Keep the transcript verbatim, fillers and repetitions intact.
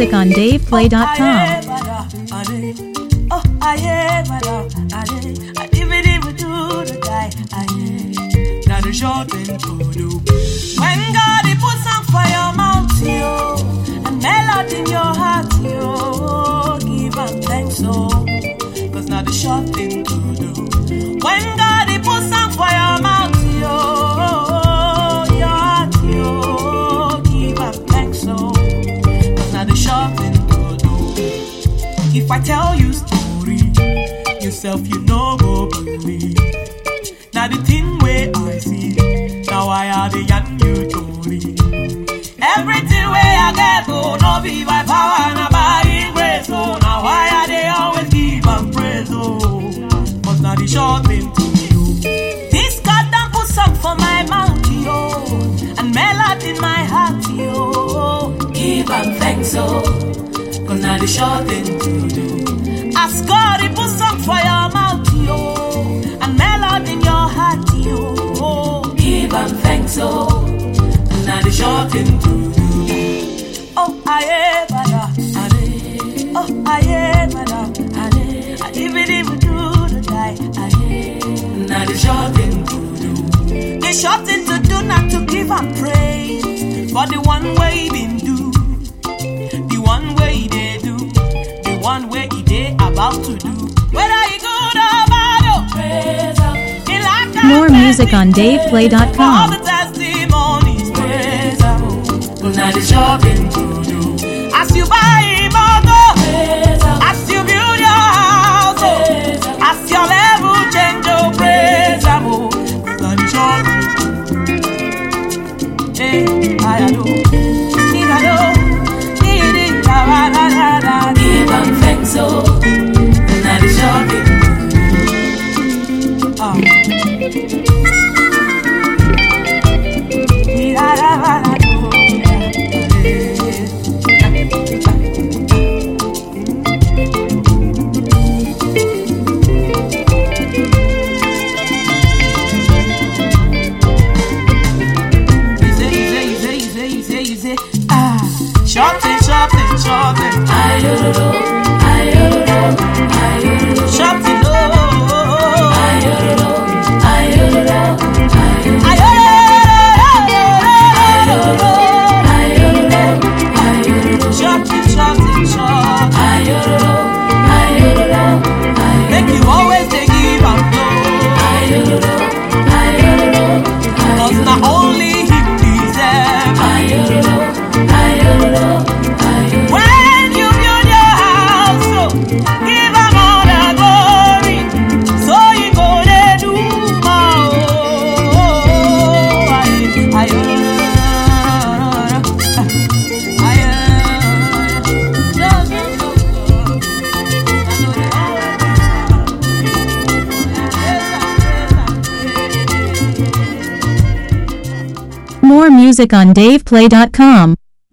music on dave play dot com. Oh, I am, I even even do the guy, I am. Now the short thing to do. When God he puts on fire mouth, yo, and melody in your heart, yo, give him thanks, so. Cause now the short thing to do. When God he puts on fire mouth, yo, your heart, yo, give him thanks, so. Cause now the short thing to do. If I tell you story, yourself you know go believe. Now the thing where I see, now I are the young you story. Everything where I get, oh, no be by power, now by grace, oh. Now why are they always give and praise, oh? But now the short thing to you. This God done put song for my mouth, yo, and melody in my heart, yo. Give and thanks, oh. Cause now the short thing to do. Ask God, he put song for your mouth, yo, and melody in your heart, yo. Give him thanks, oh. Now the short thing to do. Oh, I am, I Oh, I am, I I even even do the die, I now the short thing to do. The short thing to do, not to give up praise for the one way been do. One way they do, the one way they about to do. Whether you good or bad, oh, more music on dave play dot com. All the testimonies, praise God. Now the shopping to do. As you buy motor, as you build your house, oh, as your level change, oh, praise God. Now the shopping. Hey, I know, I know. Give them thanks, so now the shopping. Oh. Shopping, shopping, shopping. I don't know, I don't know, I don't know. Shopping, oh. I don't know, I don't know, I don't know. I don't know, I don't know, I don't know. Shopping, shopping, shopping. I don't know, I don't know, I don't know. Make you always take give and go. I don't know, I don't know. Cause not only him deserve. I don't know. When you build your house, so give them all the glory. So you go there do more. I, I, I, more music on dave play dot com.